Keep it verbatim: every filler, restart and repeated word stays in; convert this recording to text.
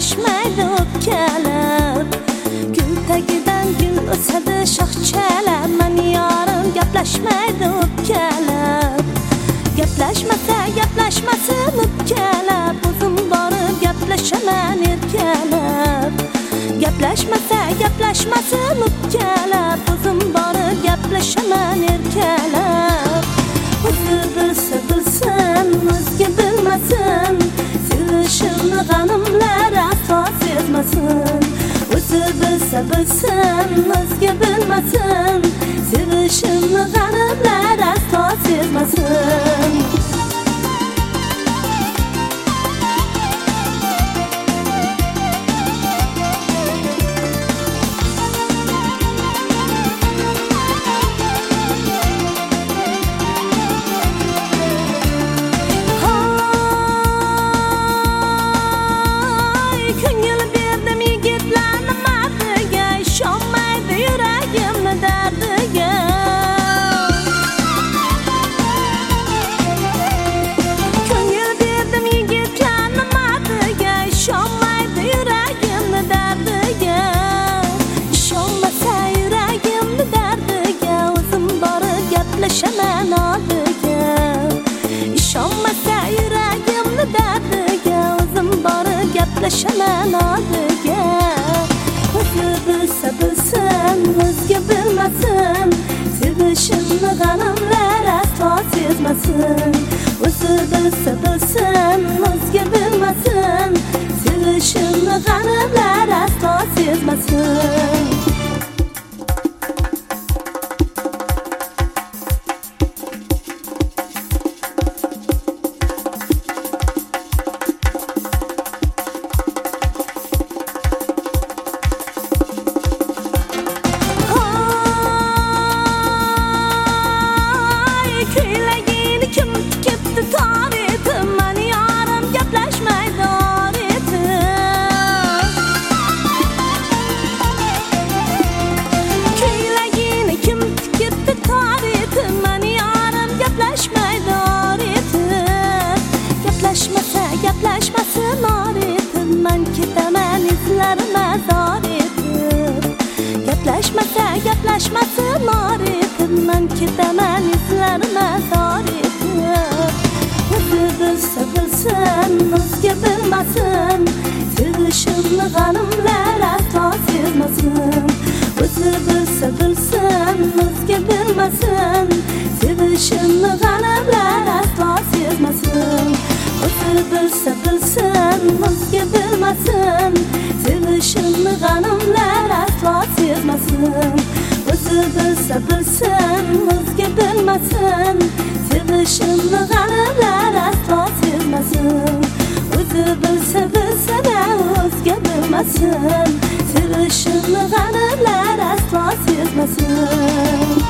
gaplashmaydi o'pkalab. Gul tagidan gul o'sadi shoxchalab, mani yorim gaplashmaydi o'pkalab. Gaplashmasa gaplashmasin o'pkalab, o'zim borib gaplashaman erkalab. Gaplashmasa gaplashmasin o'pkalab, o'zim borib gaplashaman erkalab. O'zi bilsa bilsin, o'zga bilmasin, sevishimni g'animlar aslo sezmasin. O'zi bilsa bilsin, o'zga bilmasin, sevishimni g'animlar aslo sezmasin. Gaplashaman oldiga, ishonmasa yuragimni dardiga, o'zim borib gaplashaman oldiga. O'zi bilsa bilsin, o'zga bilmasin, sevishimni g'animlar aslo sezmasin. O'zi bilsa bilsin, o'zga bilmasin, sevishimni g'animlar aslo sezmasin. Gaplashmasin oritim, men ketaman izlarima zor etib. Gaplashmasa gaplashmasin oritim, men ketaman izlarima zor etib. O'zi bilsa bilsin, o'zga bilmasin, sevishimni g'animlar aslo sezmasin. O'zi bilsa bilsin, o'zga bilmasin, sevishimni g'animlar aslo sezmasin. O'zi bilsa bilsin, o'zga bilmasin, sevishimni g'animlar aslo sezmasin. O'zi bilsa bilsin, o'zga bilmasin, sevishimni g'animlar aslo sezmasin. O'zi bilsa bilsin, o'zga bilmasin, sevishimni g'animlar aslo sezmasin.